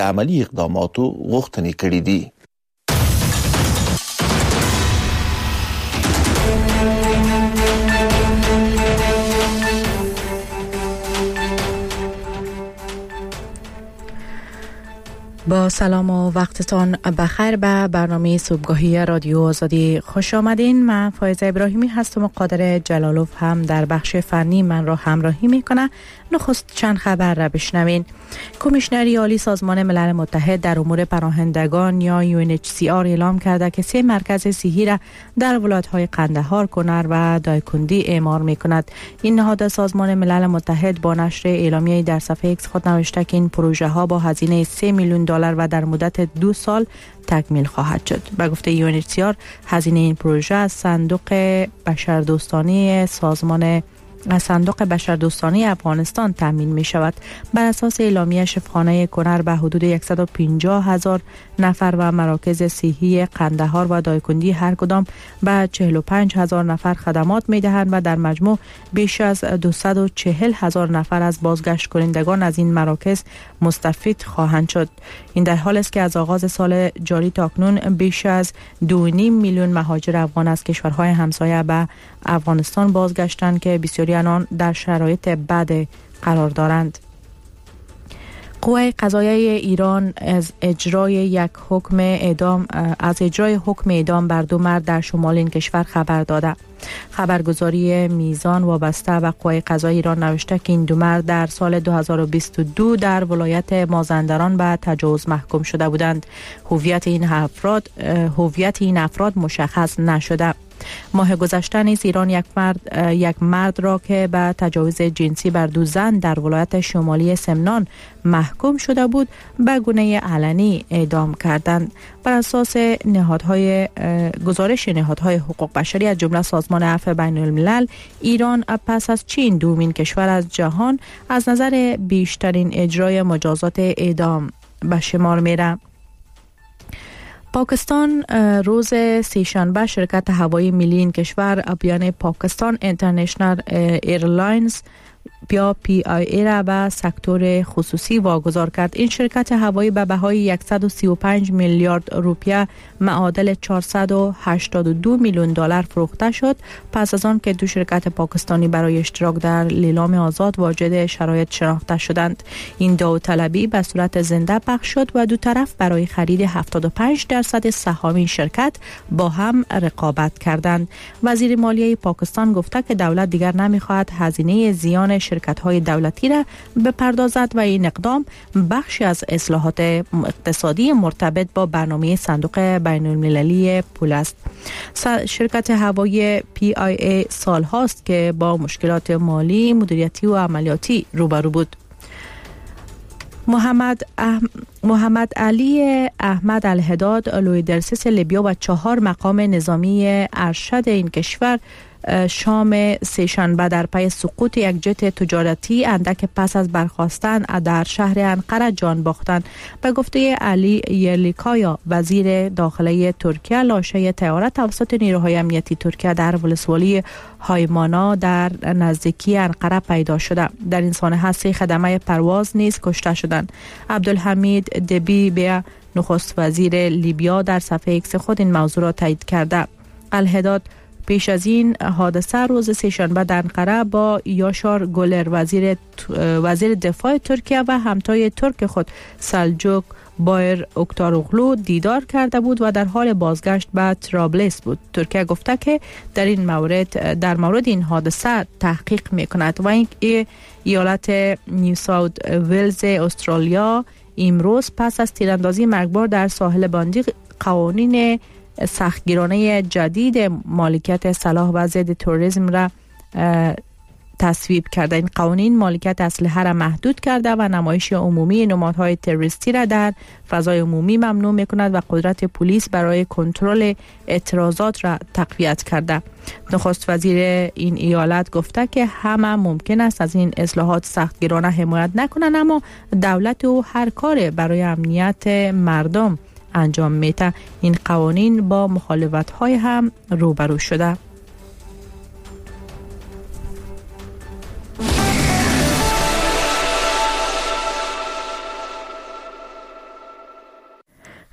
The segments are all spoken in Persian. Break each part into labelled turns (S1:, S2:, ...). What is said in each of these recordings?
S1: عملی اقداماتو غوښتنې کړې دي.
S2: با سلام و وقتتان بخیر به برنامه صبحگاهی رادیو آزادی خوش آمدین. من فایزه ابراهیمی هستم و قادر جلالوف هم در بخش فنی من را همراهی میکنه. نخست چند خبر را بشنوین. کمیشنری عالی سازمان ملل متحد در امور پناهندگان یا UNHCR اعلام کرده که 3 مرکز صحی را در ولایت‌های قندهار، کنر و دایکندی اعمار میکند. این نهاد سازمان ملل متحد با نشر اعلامیه‌ای در صفحه ایکس خود نوشته که این پروژه ها با هزینه 3 میلیون دلار و در مدت 2 سال تکمیل خواهد شد. به گفته UNHCR هزینه این پروژه از صندوق بشردوستانه افغانستان تامین می شود. بر اساس اعلامیه شفاخانه کنر به حدود 150,000 نفر و مراکز صحی قندهار و دایکندی هر کدام به 45,000 نفر خدمات می دهند و در مجموع بیش از 240,000 نفر از بازگشت کنندگان از این مراکز مستفید خواهند شد. این در حالی است که از آغاز سال جاری تا اکنون بیش از 2.5 میلیون مهاجر افغان از کشورهای همسایه به افغانستان بازگشتند که بسیاری آنان در شرایط بد قرار دارند. قوه قضاییه ایران از اجرای حکم اعدام بر 2 مرد در شمال این کشور خبر داده. خبرگزاری میزان وابسته به قوه قضاییه ایران نوشته که این 2 مرد در سال 2022 در ولایت مازندران به تجاوز محکوم شده بودند. هویت این افراد مشخص نشده. ماه گذشته نیز ایران یک مرد را که به تجاوز جنسی بر 2 زن در ولایت شمالی سمنان محکوم شده بود به گونه علنی اعدام کردند. بر اساس گزارش نهادهای حقوق بشری از جمله سازمان عفو بین الملل، ایران پس از چین دومین کشور از جهان از نظر بیشترین اجرای مجازات اعدام به شمار میره. پاکستان روز سه‌شنبه شرکت هوایی ملی این کشور بیان پاکستان اینترنشنال ایرلاینز یا PIA را به سکتور خصوصی واگذار کرد. این شرکت هوایی به بهای 135 میلیارد روپیه معادل 482 میلیون دلار فروخته شد پس از آن که 2 شرکت پاکستانی برای اشتراک در لیلام آزاد واجد شرایط شناخته شدند. این داوطلبی به صورت زنده پخش شد و 2 طرف برای خرید 75% سهام این شرکت با هم رقابت کردند. وزیر مالیه پاکستان گفته که دولت دیگر نمی‌خواهد هزینه زیان شرکت‌های دولتی را بپردازد و این اقدام بخشی از اصلاحات اقتصادی مرتبط با برنامه صندوق بین‌المللی پول است. شرکت هوایی PIA سال هاست که با مشکلات مالی، مدیریتی و عملیاتی روبرو بود. محمد علی احمد الهداد لویدرسیس لیبیا و 4 مقام نظامی ارشد این کشور شام سه‌شنبه در پی سقوط یک جت تجارتی اندک پس از برخاستن در شهر انقره جان باختند. به گفته علی یرلیکایا وزیر داخلی ترکیه، لاشه طیاره توسط نیروهای امنیتی ترکیه در ولسوالی هایمانا در نزدیکی انقره پیدا شده. در این سانحه 3 خدمه پرواز نیز کشته شدند. عبدالحمید دبی به نخست وزیر لیبیا در صفحه ایکس خود این موضوع را تایید کرده. الهداد پیش از این حادثه روز سه‌شنبه در انقره با یاشار گولر وزیر دفاع ترکیه و همتای ترک خود سلجوق بایر اکتاروغلو دیدار کرده بود و در حال بازگشت به ترابلس بود. ترکیه گفته که در مورد این حادثه تحقیق می‌کند و این ایالت نیو ساوت ولز استرالیا امروز پس از تیراندازی مرگبار در ساحل باندی قوانین سختگیرانه جدید مالکیت سلاح و ضد تروریسم را تصویب کرده. این قوانین مالکیت اسلحه را محدود کرده و نمایش عمومی نمادهای تروریستی را در فضای عمومی ممنوع می‌کند و قدرت پلیس برای کنترل اعتراضات را تقویت کرده. نخست وزیر این ایالت گفته که همه ممکن است از این اصلاحات سختگیرانه حمایت نکنند، اما دولت او هر کار برای امنیت مردم انجام میده. این قوانین با مخالفت‌های هم روبرو شده.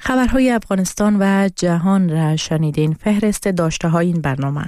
S2: خبرهای افغانستان و جهان را شنیدین. فهرست داشته های این برنامه.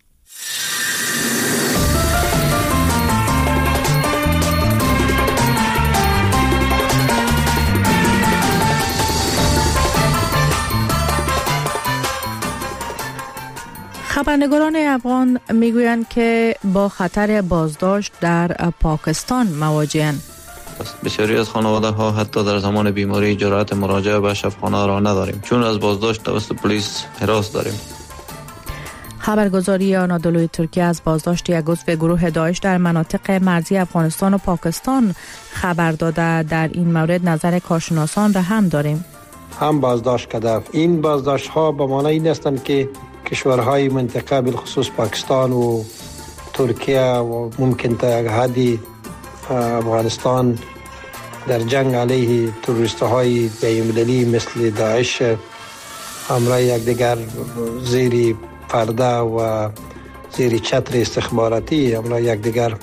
S2: خبرنگاران افغان میگویند که با خطر بازداشت در پاکستان مواجهند.
S3: بسیاری از خانواده ها حتی در زمان بیماری جرأت مراجعه به شفاخانه را نداریم، چون از بازداشت توسط پلیس هراس داریم.
S2: خبرگزاری آنادولوی ترکیه از بازداشت یک عضو گروه داعش در مناطق مرزی افغانستان و پاکستان خبر داده. در این مورد نظر کارشناسان را هم داریم.
S4: هم بازداشت کرده. این بازداشت ها به معنی این هستند که کشورهای منطقه بالخصوص پاکستان و ترکیه و ممکن تا یک حدی افغانستان در جنگ علیه تروریست های بین‌المللی مثل داعش همراه یکدیگر زیر پرده و زیر چتر استخباراتی همراه یکدیگر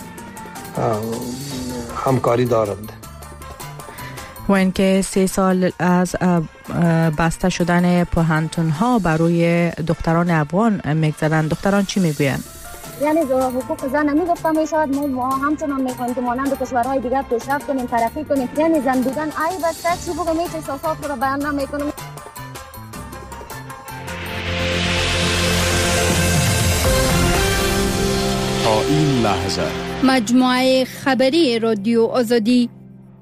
S4: همکاری دارند.
S2: و اینکه 3 سال از بسته شدن پوهنتون ها برای دختران افغان میگذرند. دختران چی میگویند؟
S5: یعنی حقوق زن میگفتم میشود ما همچنان میخوایم که مانند کشورهای دیگر پیشرفت کنیم، ترقی کنیم. یعنی زن بودن عیب است، چی بگم هیچ احساسات رو بیان نمیکنم.
S6: تا این لحظه
S7: مجموعه خبری رادیو آزادی.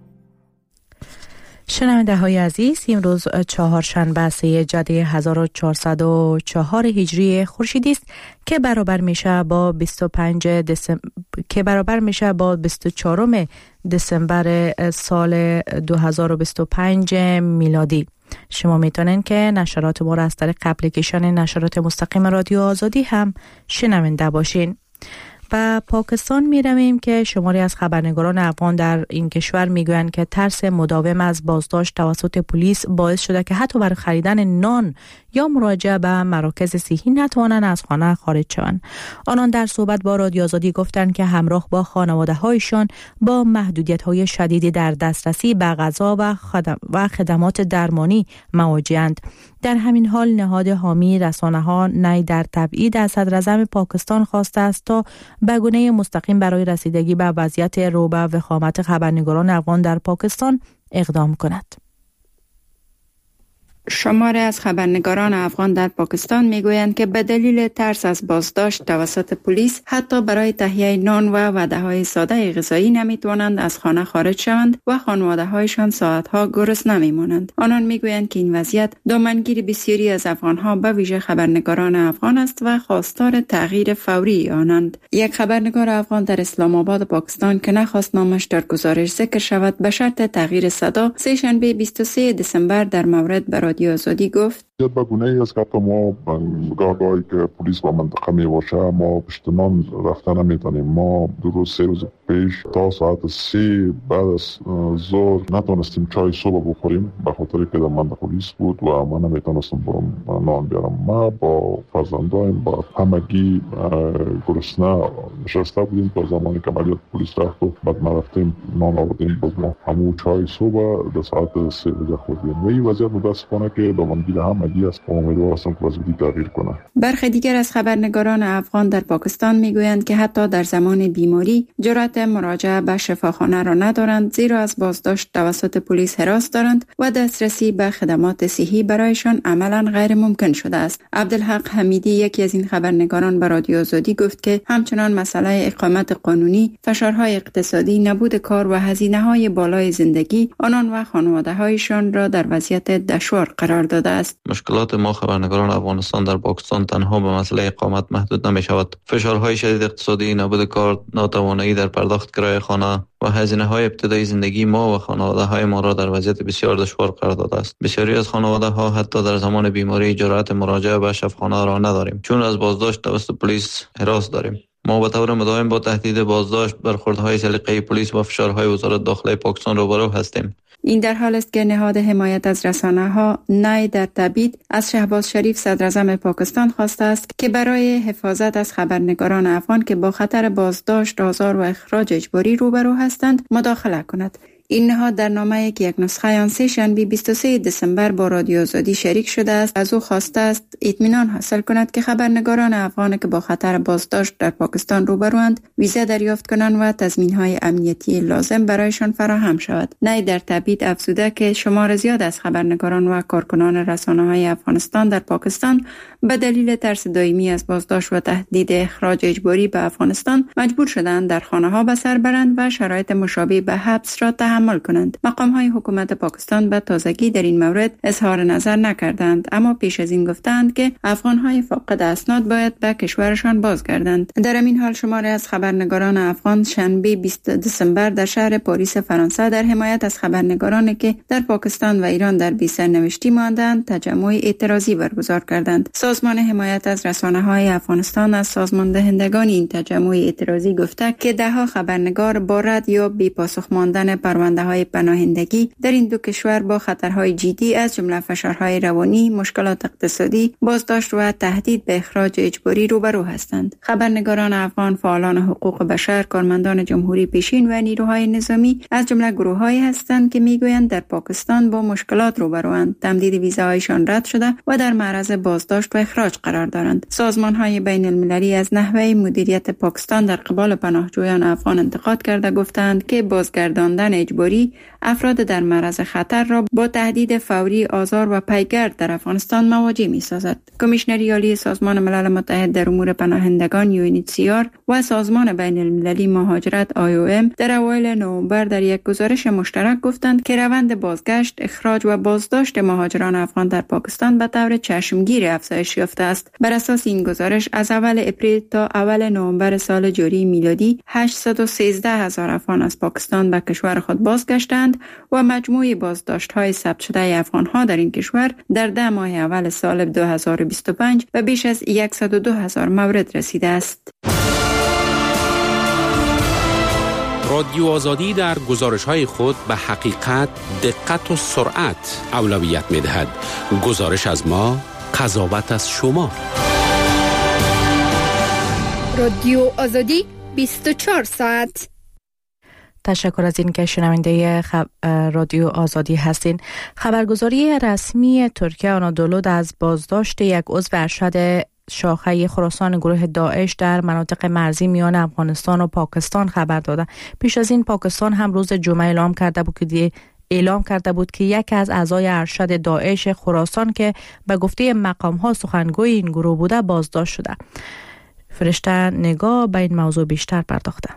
S2: شنونده های عزیز، امروز چهارشنبه 3 جدی 1404 هجری خورشیدی است که برابر میشه با 24 دسامبر سال 2025 میلادی. شما میتونین که نشرات ما را از طریق اپلیکیشن نشرات مستقیم رادیو آزادی هم شنونده باشین. و پاکستان می رویم که شماری از خبرنگاران افغان در این کشور می گویند که ترس مداوم از بازداشت توسط پلیس باعث شده که حتی برای خریدن نان یا مراجعه به مراکز صحی نتوانند از خانه خارج شوند. آنان در صحبت با رادیو آزادی گفتند که همراه با خانواده هایشان با محدودیت های شدیدی در دسترسی به غذا و خدمات درمانی مواجهند. در همین حال نهاد حامی رسانه ها نی در تبعید از صدراعظم پاکستان خواسته است تا به گونه مستقیم برای رسیدگی به وضعیت رو به وخامت خبرنگاران افغان در پاکستان اقدام کند.
S8: شماری از خبرنگاران افغان در پاکستان میگویند که به دلیل ترس از بازداشت توسط پلیس حتی برای تهیه نان و وعده‌های ساده غذایی نمیتوانند از خانه خارج شوند و خانواده‌هایشان ساعت‌ها گرسنه میمانند. آنان میگویند که این وضعیت دامنگیر بسیاری از افغان‌ها به ویژه خبرنگاران افغان است و خواستار تغییر فوری آنند. یک خبرنگار افغان در اسلام آباد پاکستان که نخواست نامش در گزارش ذکر شود به شرط تغییر صدا سه‌شنبه 23 دسامبر در مورد رادیو آزادی گفت:
S9: به گونه‌ای است که حتی ما گاهی که پلیس با منطقه می باشه ما پشتنان رفته نمیتونیم. ما 2 روز 3 روز پیش تا ساعت 3 بعد از ظهر نتونستیم چای صبح بخوریم به خاطر که در منطقه پلیس بود و من نمیتونستم برم نان بیارم. ما با فرزندایم با همگی گرسنه نشسته بودیم تا زمانی که عملیات پلیس رفت و بعد ما رفتیم نان آوردیم باز ما همون چای صبح در ساعت 3 بجه خوردیم و این وضعیت متاسفانه که دامنگیر همگی است و امیدوار هستم که وضعیت تغییر کنه. برخی دیگر از خبرنگاران افغان در پاکستان میگویند که حتی در زمان بیماری جرأت مراجعه به شفاخانه را ندارند، زیرا از بازداشت توسط پلیس هراس دارند و دسترسی به خدمات صحی برایشان عملاً غیر ممکن شده است. عبدالحق حمیدی یکی از این خبرنگاران به رادیو آزادی گفت که همچنان مسئله اقامت قانونی، فشارهای اقتصادی، نبود کار و هزینه‌های بالای زندگی آنان و خانواده‌هایشان را در وضعیت دشوار قرار داده است.
S3: مشکلات ما خبرنگاران افغانستان در پاکستان تنها به مسئله اقامت محدود نمی شود. فشارهای شدید اقتصادی، نبود کار، ناتوانی در پرداخت کرایه خانه و هزینه‌های ابتدایی زندگی ما و خانواده‌های ما را در وضعیت بسیار دشوار قرار داده است. بسیاری از خانواده‌ها حتی در زمان بیماری جرأت مراجعه به شفاخانه را نداریم، چون از بازداشت توسط پلیس هراس داریم. ما به طور مداوم با تهدید بازداشت، برخوردهای سلیقه‌ای پلیس و فشارهای وزارت داخله پاکستان روبرو هستیم.
S8: این در حال است که نهاد حمایت از رسانه‌ها نی در تبعید از شهباز شریف صدراعظم پاکستان خواسته است که برای حفاظت از خبرنگاران افغان که با خطر بازداشت، آزار و اخراج اجباری روبرو هستند مداخله کند. این نهاد در نامه‌ای که یک نسخه آن سه شنبه 23 دسامبر با رادیو آزادی شریک شده است از او خواسته است اطمینان حاصل کند که خبرنگاران افغان که با خطر بازداشت در پاکستان روبروند ویزا دریافت کنند و تضمین‌های امنیتی لازم برایشان فراهم شود. نه در تبعید افزوده که شمار زیاد از خبرنگاران و کارکنان رسانه‌های افغانستان در پاکستان به دلیل ترس دائمی از بازداشت و تهدید اخراج اجباری به افغانستان مجبور شدند در خانه‌ها به سر برند و شرایط مشابه به حبس را تحمل کنند. مقام‌های حکومت پاکستان به تازگی در این مورد اظهار نظر نکردند، اما پیش از این گفتند که افغان‌های فاقد اسناد باید به کشورشان بازگردند. در این حال شماری از خبرنگاران افغان شنبه 20 دسامبر در شهر پاریس فرانسه در حمایت از خبرنگارانی که در پاکستان و ایران در بی سرنوشتی ماندند تجمع اعتراضی برگزار کردند. سازمان حمایت از رسانه‌های افغانستان از سازماندهندگان این تجمع اعتراضی گفته که ده‌ها خبرنگار با رد یا بی پاسخ ماندن پرونده‌های پناهندگی در این دو کشور با خطرهای جدی از جمله فشارهای روانی، مشکلات اقتصادی، بازداشت و تهدید به اخراج اجباری روبرو هستند. خبرنگاران افغان، فعالان حقوق بشر، کارمندان جمهوری پیشین و نیروهای نظامی از جمله گروه‌هایی هستند که میگویند در پاکستان با مشکلات روبروند، تمدید ویزاهایشان رد شده و در معرض بازداشت و اخراج قرار دارند. سازمان‌های بین المللی از نحوه مدیریت پاکستان در قبال پناهجویان افغان انتقاد کرده گفتند که بازگرداندن اجباری افراد در معرض خطر را با تهدید فوری، آزار و پیگرد در افغانستان مواجه می‌سازد. کمیشنری عالی سازمان ملل متحد در امور پناهندگان UNHCR و سازمان بین المللی مهاجرت IOM در اوایل نوامبر در یک گزارش مشترک گفتند که روند بازگشت، اخراج و بازداشت مهاجران افغان در پاکستان به طور چشمگیر افزایش یافته است. بر اساس این گزارش از اول اپریل تا اول نوامبر سال جاری میلادی 813,000 افغان از پاکستان به کشور خود بازگشتند و مجموع بازداشت‌های ثبت شده افغان‌ها در این کشور در 10 ماه اول سال 2025 به بیش از 102,000 مورد رسیده است.
S6: رادیو آزادی در گزارش‌های خود به حقیقت، دقت و سرعت اولویت می‌دهد. گزارش از ما، قضاوت از شما.
S7: رادیو آزادی 24 ساعت.
S2: تشکر از این که شنونده رادیو آزادی هستین. خبرگزاری رسمی ترکیه آنادولو از بازداشت یک عضو ارشد شاخه خراسان گروه داعش در مناطق مرزی میان افغانستان و پاکستان خبر داده. پیش از این پاکستان هم روز جمعه اعلام کرده بود که یکی از اعضای ارشد داعش خراسان که به گفته مقام‌ها سخنگوی این گروه بوده بازداشت شده. فرشته نگاه به این موضوع بیشتر پرداخته.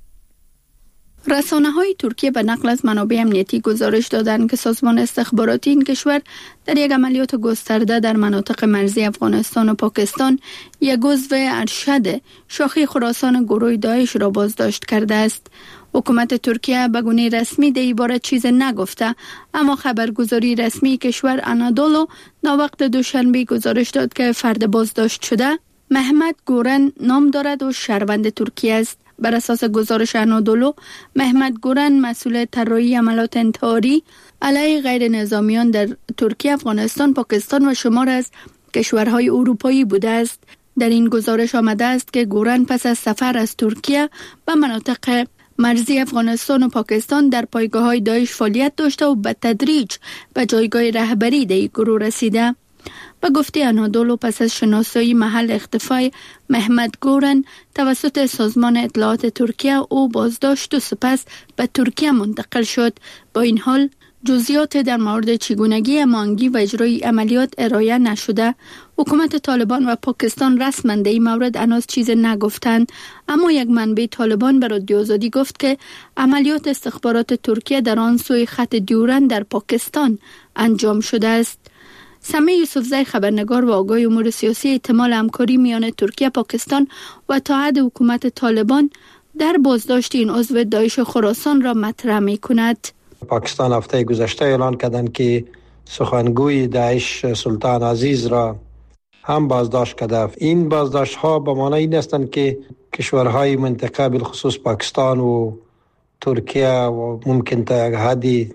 S7: رسانه‌های ترکیه به نقل از منابع امنیتی گزارش دادند که سازمان استخباراتی این کشور در یک عملیات گسترده در مناطق مرزی افغانستان و پاکستان یک عضو ارشد شاخه خراسان گروه داعش را بازداشت کرده است. حکومت ترکیه به گونه رسمی در این باره چیز نگفته، اما خبرگزاری رسمی کشور آنادولو ناوقت دوشنبه گزارش داد که فرد بازداشت شده محمد گورن نام دارد و شهروند ترکیه است. بر اساس گزارش آنادولو، محمد گورن مسئول طراحی عملیات انتحاری علیه غیر نظامیان در ترکیه، افغانستان، پاکستان و شمار از کشورهای اروپایی بوده است. در این گزارش آمده است که گورن پس از سفر از ترکیه به مناطق مرزی افغانستان و پاکستان در پایگاه‌های داعش فعالیت داشته و به تدریج به جایگاه رهبری در این گروه رسیده. به گفته آنادولو پس از شناسایی محل اختفای محمد گورن توسط سازمان اطلاعات ترکیه او بازداشت و سپس به ترکیه منتقل شد. با این حال جزئیات در مورد چگونگی هماهنگی و اجرای عملیات ارائه نشده. حکومت طالبان و پاکستان رسما در این مورد هنوز چیز نگفتند، اما یک منبع طالبان به رادیو آزادی گفت که عملیات استخبارات ترکیه در آن سوی خط دیورن در پاکستان انجام شده است. سمیع یوسفزی خبرنگار و آگاه امور سیاسی احتمال همکاری میان ترکیه، پاکستان و اتحاد حکومت طالبان در بازداشت این عضو داعش خراسان را مطرح می‌کند.
S4: پاکستان هفته گذشته اعلان کردند که سخنگوی داعش سلطان عزیز را هم بازداشت کرده. این بازداشت ها به معنی این هستند که کشورهای منطقه بالخصوص پاکستان و ترکیه و ممکن تا حدی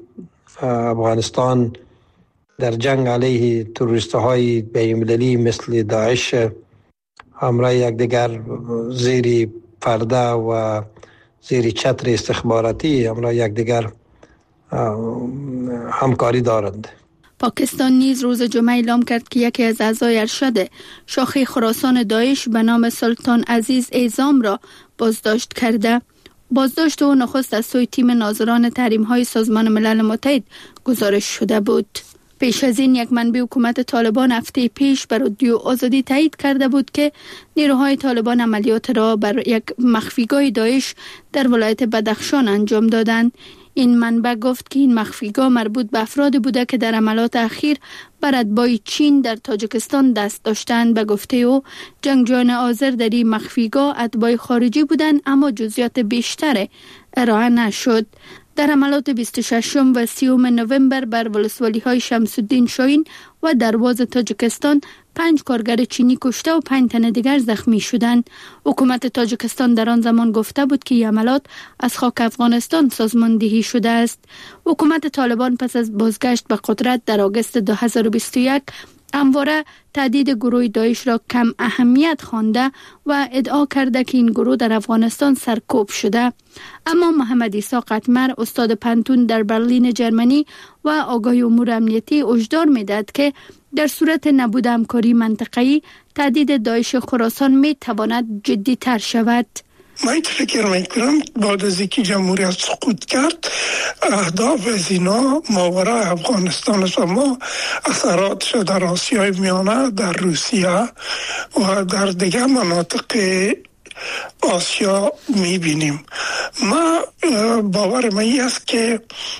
S4: افغانستان در جنگ علیه تروریست های بین‌المللی مثل داعش همراه یکدیگر زیر پرده و زیر چتر استخباراتی همراه یکدیگر همکاری دارند.
S7: پاکستان نیز روز جمعه اعلام کرد که یکی از اعضای ارشد شاخه خراسان داعش به نام سلطان عزیز اعظام را بازداشت کرده. بازداشت او نخست از سوی تیم ناظران تحریم‌های سازمان ملل متحد گزارش شده بود. پیش از این یک منبع حکومت طالبان هفته پیش بر رادیو آزادی تایید کرده بود که نیروهای طالبان عملیات را بر یک مخفیگاه داعش در ولایت بدخشان انجام دادند. این منبع گفت که این مخفیگاه مربوط به افرادی بوده که در حملات اخیر بر اتباع چین در تاجیکستان دست داشتند. به گفته او جنگجویان آذر در این مخفیگاه اتباع خارجی بودند، اما جزئیات بیشتر ارائه نشد. در حملات 26 و 30 نوامبر بر ولسوالی‌های شمس الدین شاهین و درواز تاجیکستان 5 کارگر چینی کشته و 5 تن دیگر زخمی شدند. حکومت تاجیکستان در آن زمان گفته بود که این حملات از خاک افغانستان سازماندهی شده است. حکومت طالبان پس از بازگشت به قدرت در آگوست 2021 همواره تهدید گروه داعش را کم اهمیت خوانده و ادعا کرده که این گروه در افغانستان سرکوب شده. اما محمد عیسی قطمر، استاد پنتون در برلین جرمنی و آگاه امور امنیتی، هشدار می‌دهد که در صورت نبود همکاری منطقه‌ای تهدید داعش خراسان می‌تواند جدی‌تر شود.
S10: من فکر میکنم بعد از اینکه جمهوریت سقوط کرد اهداف از اینا ماورای افغانستان است و ما اثراتش در آسیای میانه، در روسیه و در دیگر مناطق آسیا میبینیم. ما باور من است که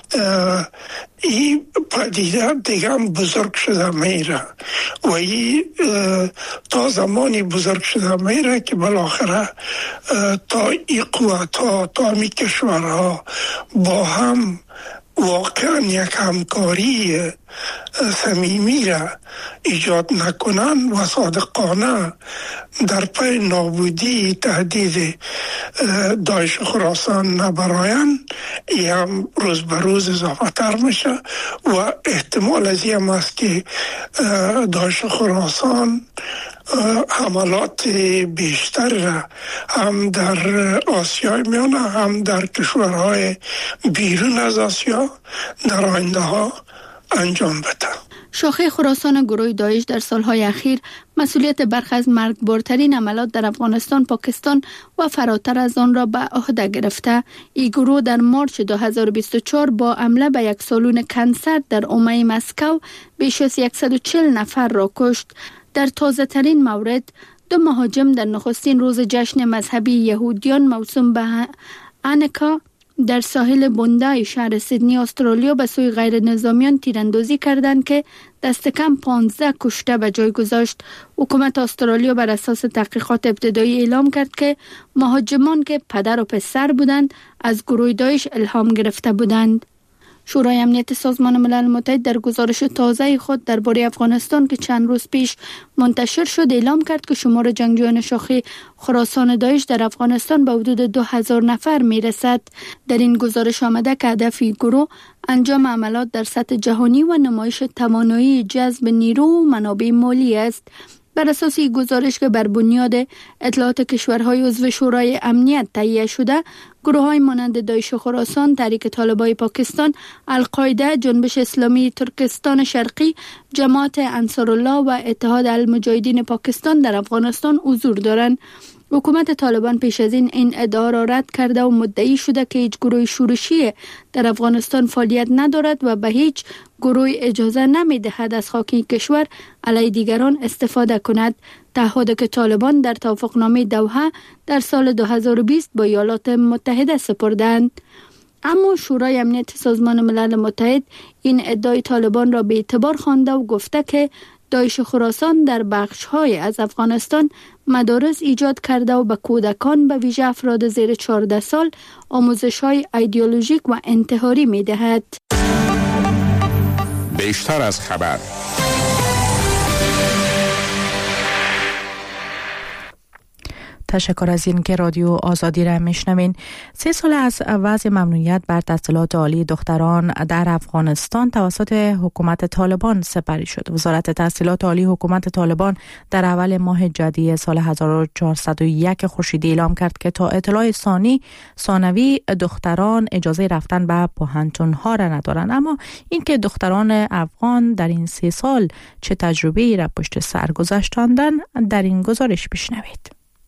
S10: این پدیده دیگه هم بزرگ شده میره و این تا زمانی بزرگ شده میره که بالاخره تا این قوت ها، تا این کشورها با هم واقعا یک همکاری صمیمی را ایجاد نکنن و صادقانه در پی نابودی تهدید داعش خراسان نبراین، این هم روز به روز اضافه تر میشه و احتمال از این هم است که داعش خراسان حملات بیشتر را هم در آسیای میانه هم در کشورهای بیرون از آسیا در آینده ها انجام بده.
S7: شاخه خراسان گروه داعش در سالهای اخیر مسئولیت برخی از مرگبارترین عملیات در افغانستان، پاکستان و فراتر از آن را به عهده گرفته. این گروه در مارچ 2024 با حمله به یک سالن کنسرت در حومه مسکو بیش از 140 نفر را کشت. در تازه ترین مورد، 2 مهاجم در نخستین روز جشن مذهبی یهودیان موسوم به هانوکا در ساحل بوندای شهر سیدنی استرالیا به سوی غیر نظامیان تیراندازی کردند که دست کم 15 کشته به جای گذاشت. حکومت استرالیا بر اساس تحقیقات ابتدایی اعلام کرد که مهاجمان که پدر و پسر بودند از گروه داعش الهام گرفته بودند. شورای امنیت سازمان ملل متحد در گزارش تازه خود درباره افغانستان که چند روز پیش منتشر شد اعلام کرد که شمار جنگجویان شاخه خراسان داعش در افغانستان به حدود 2000 نفر میرسد. در این گزارش آمده که هدف گروه انجام عملیات در سطح جهانی و نمایش توانایی جذب نیرو و منابع مالی است. بر اساس گزارش که بر بنیاد اطلاعات کشورهای عضو شورای امنیت تهیه شده، گروه‌های مانند داعش خراسان، تحریک طالبان پاکستان، القاعده، جنبش اسلامی ترکستان شرقی، جماعت انصارالله و اتحاد المجاهدین پاکستان در افغانستان حضور دارند. حکومت طالبان پیش از این ادعا را رد کرده و مدعی شده که هیچ گروه شورشی در افغانستان فعالیت ندارد و به هیچ گروه اجازه نمی‌دهد از خاک کشور علیه دیگران استفاده کند. تعهدی که طالبان در توافقنامه دوحه در سال 2020 با ایالات متحده سپردند. اما شورای امنیت سازمان ملل متحد این ادعای طالبان را به اعتبار خوانده و گفته که داعش خراسان در بخش‌های از افغانستان مدارس ایجاد کرده و به کودکان به ویژه افراد زیر 14 سال آموزش‌های ایدئولوژیک و انتحاری می‌دهد.
S6: بیشتر از خبر.
S2: تشکر از این که رادیو آزادی را میشنوین. 3 سال از وضع ممنوعیت بر تحصیلات عالی دختران در افغانستان توسط حکومت طالبان سپری شد. وزارت تحصیلات عالی حکومت طالبان در اول ماه جدی سال 1401 خورشیدی اعلام کرد که تا اطلاع ثانوی دختران اجازه رفتن به پوهنتون‌ها را ندارند. اما اینکه دختران افغان در این 3 سال چه تجربه‌ای را پشت سر گذاشتند در این گزارش بشنوید.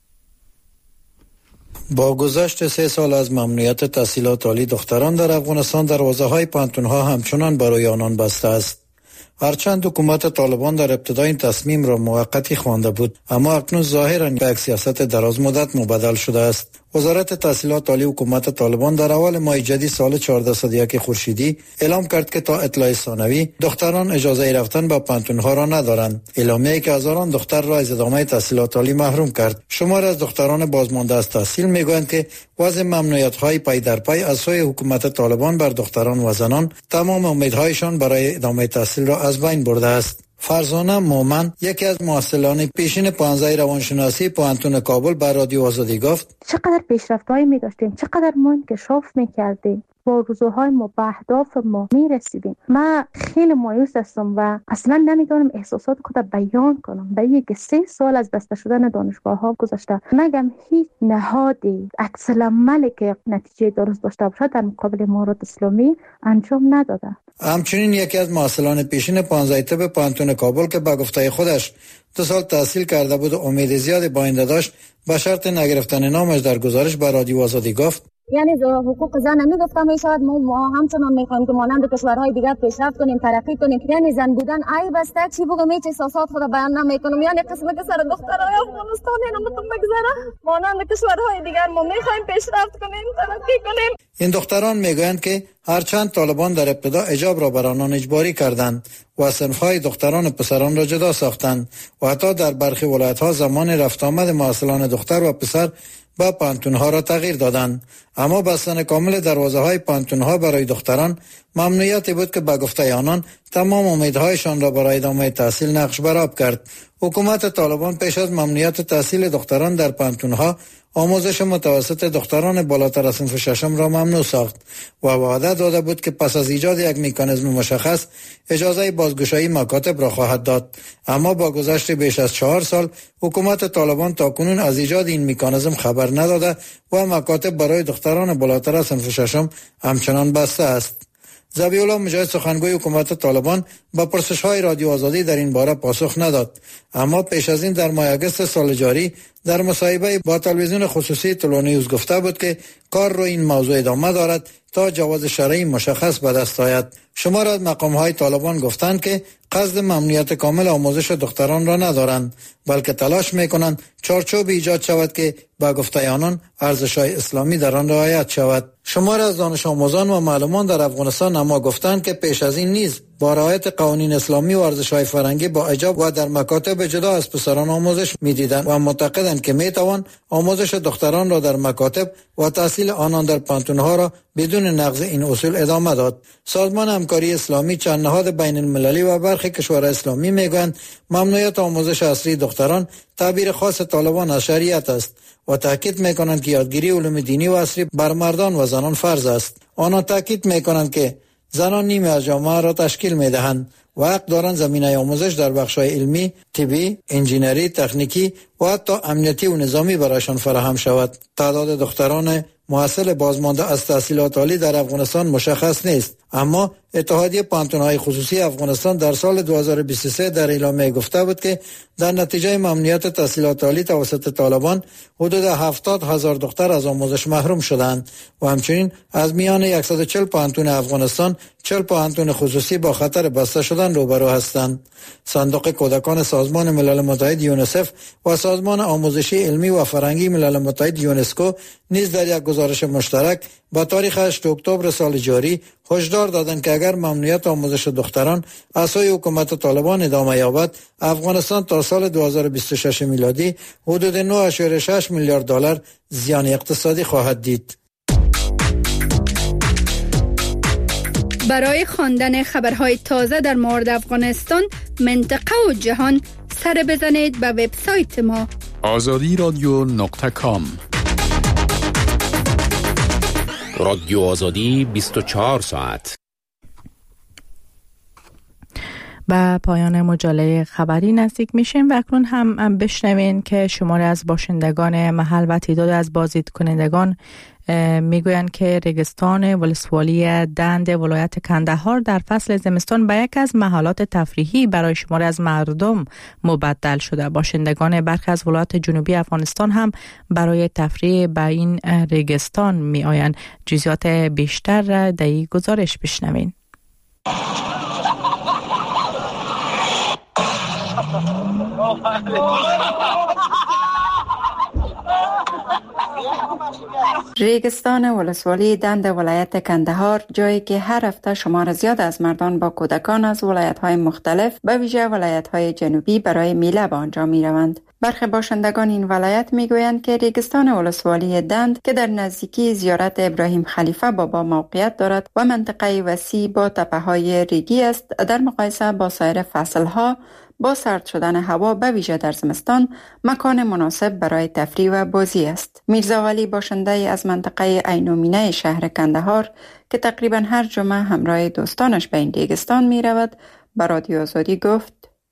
S4: با گذشت 3 سال از ممنوعیت تحصیلات عالی دختران در افغانستان، دروازه‌های پوهنتون‌ها همچنان برای آنان بسته است. هرچند حکومت طالبان در ابتدا این تصمیم را موقتی خوانده بود، اما اکنون ظاهراً به یک سیاست دراز مدت مبدل شده است. وزارت تحصیلات عالی حکومت طالبان در اول ماه جدی سال 1401 خورشیدی اعلام کرد که تا اطلاع ثانوی دختران اجازه رفتن به پوهنتون‌ها را ندارند. اعلامیه‌ای که هزاران دختر را از ادامه تحصیلات عالی محروم کرد. شماری از دختران بازمانده از تحصیل میگویند که وضع ممنوعیت‌های پای در پای از سوی حکومت طالبان بر دختران و زنان تمام امیدهایشان برای ادامه تحصیل را از بین برده است. فرزانه مومن، یکی از محصلان پیشین 15 روانشناسی پوهنتون کابل، به رادیو آزادی گفت:
S11: چقدر پیشرفت‌هایی می‌داشتیم، چقدر ما انکشاف می‌کردیم، با روزهای ما به اهداف ما می‌رسیدیم. من خیلی مایوس هستم و اصلا نمی‌دونم احساسات خودم بیان کنم. به اینکه 3 سال از بسته شدن دانشگاه‌ها گذشته، مگم هیچ نهادی عکس العملی که نتیجه درست داشته باشد در مقابل امارات اسلامی انجام نداده.
S4: همچنین یکی از محصلان پیشین 15 طب پوهنتون کابل که به گفته خودش 2 سال تحصیل کرده بود و امید زیادی با آینده داشت، به شرط نگرفتن نامش در گزارش به رادیو آزادی گفت:
S5: یعنی حقوق زن نمیگفتم میشود ما همچنان میخوایم که مانند کشورهای دیگر پیشرفت کنیم، ترقی کنیم. یعنی زن بودن عیب است، چی بگم هیچ احساسات خود بیان نمیکنم. یعنی قسمت سر دخترای افغانستان اینو بگذره، مانند کشورهای دیگر ما میخوایم پیشرفت کنیم، ترقی کنیم.
S4: این دختران میگویند که هرچند طالبان در ابتدا حجاب را بر آنان اجباری کردند و صنف‌های دختران و پسران را جدا ساختند و حتی در برخی ولایت‌ها زمان رفت آمد محصلان دختر و پسر با پوهنتون‌ها را تغییر دادند، اما بستن کامل دروازه‌های پوهنتون‌ها برای دختران ممنوعیتی بود که به گفته آنان تمام امیدهایشان را برای ادامه تحصیل نقش برآب کرد. حکومت طالبان پیش از ممنوعیت تحصیل دختران در پوهنتون‌ها آموزش متوسط دختران بالاتر از صنف 6 را ممنوع ساخت و وعده داده بود که پس از ایجاد یک مکانیزم مشخص اجازه بازگشایی مکاتب را خواهد داد. اما با گذشت بیش از 4 سال حکومت طالبان تاکنون از ایجاد این مکانیزم خبر نداده و مکاتب برای دختران بالاتر از صنف 6 همچنان بسته است. ذبیح الله مجاهد، سخنگوی حکومت طالبان، با پرسش‌های رادیو آزادی در این باره پاسخ نداد، اما پیش از این در ماه اگست سال جاری در مصاحبه با تلویزیون خصوصی طلوع نیوز گفته بود که کار رو این موضوع ادامه دارد تا جواز شرعی مشخص به دست آید. شمار از مقام‌های طالبان گفتند که قصد ممنوعیت کامل آموزش دختران را ندارند، بلکه تلاش می‌کنند چارچوب ایجاد شود که با گفته آنان ارزش‌های اسلامی در آن رعایت شود. شمار از دانش آموزان و معلمان در افغانستان اما گفتند که پیش از این نیز با رعایت قوانین اسلامی و ارزش‌های فرهنگی با حجاب و در مکاتب جدا از پسران آموزش می‌دیدند و معتقدند که می‌توان آموزش دختران را در مکاتب و تحصیل آنان در پوهنتون‌ها را بدون نقض این اصول ادامه داد. سازمان همکاری اسلامی، چند نهاد بین المللی و برخی کشورهای اسلامی میگویند ممنوعیت آموزش عصری دختران تعبیر خاص طالبان از شریعت است و تاکید میکنند که یادگیری علوم دینی و عصری بر مردان و زنان فرض است. آنها تاکید میکنند که زنان نیمه از جامعه را تشکیل میدهند و حق دارند زمینه آموزش در بخش‌های علمی، طبی، انجینری، تکنیکی و حتی امنیتی و نظامی برایشان فراهم شود. تعداد دختران محصل بازمانده از تحصیلات عالی در افغانستان مشخص نیست، اما اتحادیه پوهنتون‌های خصوصی افغانستان در سال 2023 در اعلامیه گفته بود که در نتیجه ممنوعیت تحصیلات عالی توسط طالبان حدود 70,000 دختر از آموزش محروم شدند و همچنین از میان 140 پوهنتون افغانستان 40 پوهنتون خصوصی با خطر بسته شدن روبرو هستند. صندوق کودکان سازمان ملل متحد یونیسف و سازمان آموزشی علمی و فرهنگی ملل متحد یونسکو نیز در یک گزارش مشترک با تاریخ 8 اکتبر سال جاری هشدار دادند که اگر ممنوعیت آموزش دختران از سوی حکومت طالبان ادامه یابد، افغانستان تا سال 2026 میلادی حدود 9.6 میلیارد دلار زیان اقتصادی خواهد دید.
S7: برای خواندن خبرهای تازه در مورد افغانستان، منطقه و جهان سر بزنید به وبسایت ما
S6: azadiradio.com رادیو آزادی 24 ساعت.
S2: به پایان مجله خبری نزدیک میشیم و اکنون هم بشنوین که شماری از باشندگان محل و تعداد از بازدید کنندگان میگویند که ریگستان ولسوالی دند ولایت کندهار در فصل زمستان به یک از محلات تفریحی برای شماری از مردم مبدل شده. باشندگان برخی از ولایات جنوبی افغانستان هم برای تفریح به این ریگستان می آیند. جزئیات بیشتر را در این گزارش بشنوین.
S8: ریگستان ولسوالی دند ولایت کندهار جایی که هر هفته شمار زیاد از مردان با کودکان از ولایت‌های مختلف به ویژه ولایت‌های جنوبی برای میله به آنجا می‌روند. برخی باشندگان این ولایت میگویند که ریگستان ولسوالی دند که در نزدیکی زیارت ابراهیم خلیفه بابا موقعیت دارد و منطقه وسیع با تپه‌های ریگی است، در مقایسه با سایر فصل‌ها با سرد شدن هوا به ویژه در زمستان مکان مناسب برای تفریح و بازی است. میرزا ولی باشنده از منطقه عینومینه شهر کندهار که تقریبا هر جمعه همراه دوستانش به این ریگستان می رود به رادیو آزادی گفت: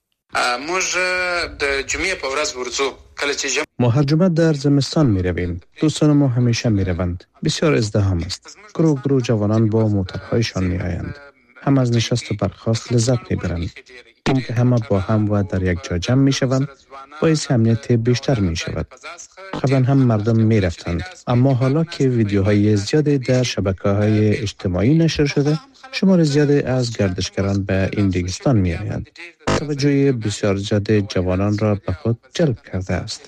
S12: ما هر جمعه در زمستان می رویم. دوستان ما همیشه می روند. بسیار ازدحام است. گروه جوانان با موتورهایشان می آیند. هم از نشست و برخاست لذت می برند. این که همه با هم و در یک جا جمع می شوند باعث امنیت بیشتر می شود. قبلا هم مردم می رفتند، اما حالا که ویدیوهای زیادی در شبکه‌های اجتماعی نشر شده، شمار زیادی از گردشگران به این ریگستان می آیند. توجه بسیار زیاد جوانان را به خود جلب کرده است.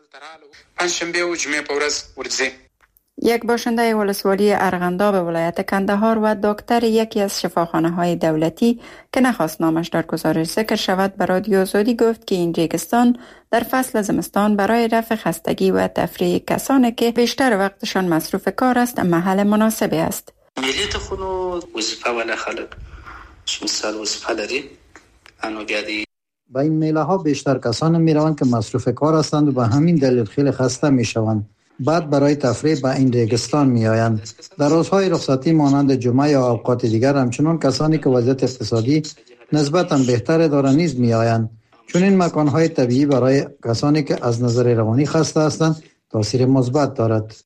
S8: یک باشنده ولسوالی ارغنداب ولایت کندهار و دکتر یکی از شفاخانه‌های دولتی که نخواست نامش در گزارش ذکر شود به رادیو آزادی گفت که این ریگستان در فصل زمستان برای رفع خستگی و تفریح کسانی که بیشتر وقتشان مصروف کار است محل مناسبی است.
S13: ملیت خونو وظیفه ولا خلق مثال وظیفه داری انو بیادی
S14: با این میله ها بیشتر کسانی می روند که مصروف کار هستند و به همین دلیل خیلی خسته می شوند. بعد برای تفریح به این ریگستان می آیند. در روزهای رخصتی مانند جمعه یا اوقات دیگر همچنان کسانی که وضعیت اقتصادی نسبتاً بهتر دارند نیز می آیند. چون این مکانهای طبیعی برای کسانی که از نظر روانی خسته هستند تاثیر مثبت دارد.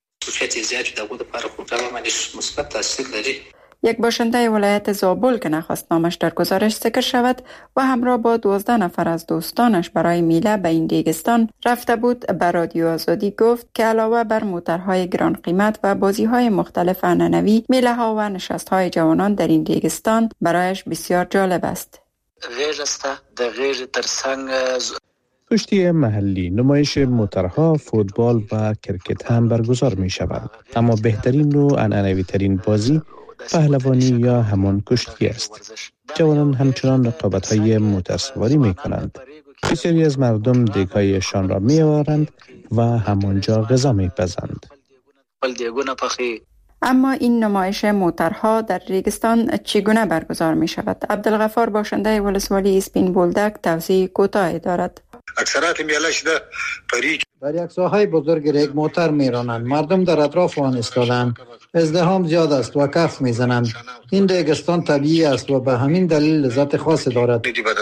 S8: یک باشنده ولایت زابل که نخواست نامش در گزارش ذکر شود و همراه با 12 نفر از دوستانش برای میله به این ریگستان رفته بود به رادیو آزادی گفت که علاوه بر موترهای گران قیمت و بازیهای مختلف عنعنوی، میله ها و نشست های جوانان در این ریگستان برایش بسیار جالب است.
S12: کشتی محلی، نمایش موترها، فوتبال و کرکت هم برگزار می شود. اما بهترین و عنعنوی ترین بازی پهلوانی یا همان کشتی است. جوانان همچنان رقابت‌های موتورسواری می‌کنند. بسیاری از مردم دیگ‌هایشان را می‌آورند و همانجا غذا می‌پزند.
S8: اما این نمایش موترها در ریگستان چگونه برگزار می‌شود؟ عبدالغفار باشنده ولسوالی اسپین بولدک توضیح کوتاهی دارد.
S14: اکثرات میله شده در یک ساحه بزرگ ریگ موتر میرانند. مردم در اطراف آن ایستادند. ازدحام زیاد است و کف میزنند. این ریگستان طبیعی است و به همین دلیل لذت خاصی دارد.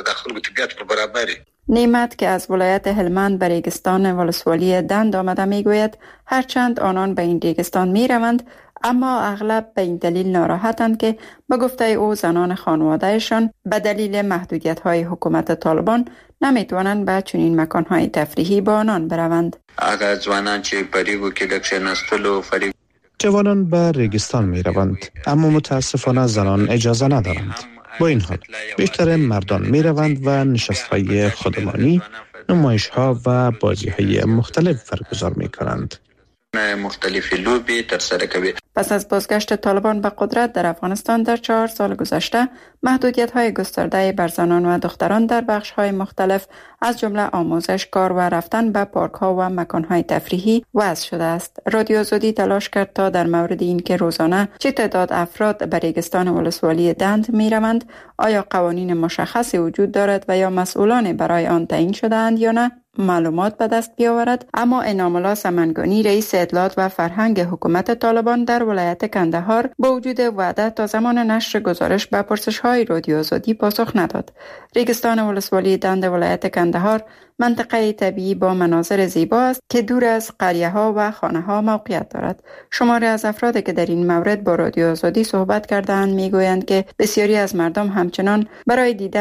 S8: نعمت که از ولایت هلمند به ریگستان ولسوالی دند آمده میگوید هرچند آنان به این ریگستان میروند اما اغلب به این دلیل ناراحتند که به گفته او زنان خانوادهشان به دلیل محدودیت‌های حکومت طالبان نمیتوانند به چنین مکان‌های تفریحی با آنان بروند.
S3: اگر جوانان چه پریگو که دکشه نستلو فریب
S12: جوانان به ریگستان می روند اما متاسفانه زنان اجازه ندارند. با این حال بیشتر مردان می روند و نشست‌های خودمانی، نمایش‌ها و بازی‌های مختلف برگزار می کنند.
S3: مختلفی لوبی ترسره کوي.
S8: پس از بازگشت طالبان به قدرت در افغانستان در 4 سال گذشته محدودیت‌های گسترده بر زنان و دختران در بخش‌های مختلف از جمله آموزش، کار و رفتن به پارک‌ها و مکان‌های تفریحی وضع شده است. رادیو آزادی تلاش کرد تا در مورد این که روزانه چه تعداد افراد به ریگستان ولسوالی دند می‌روند، آیا قوانین مشخصی وجود دارد و یا مسئولان برای آن تعیین شده‌اند یا نه، معلومات به دست بیاورد، اما انعام الله سمنگانی رئیس اطلاعات و فرهنگ حکومت طالبان در ولایت کندهار با وجود وعده تا زمان نشر گزارش به پرسش‌های رادیو آزادی پاسخ نداد. ریگستان ولسوالی دند ولایت کندهار منطقه طبیعی با مناظر زیبا است که دور از قریه‌ها و خانه‌ها موقعیت دارد. شماری از افرادی که در این مورد با رادیو آزادی صحبت کردند میگویند که بسیاری از مردم همچنان برای دیدن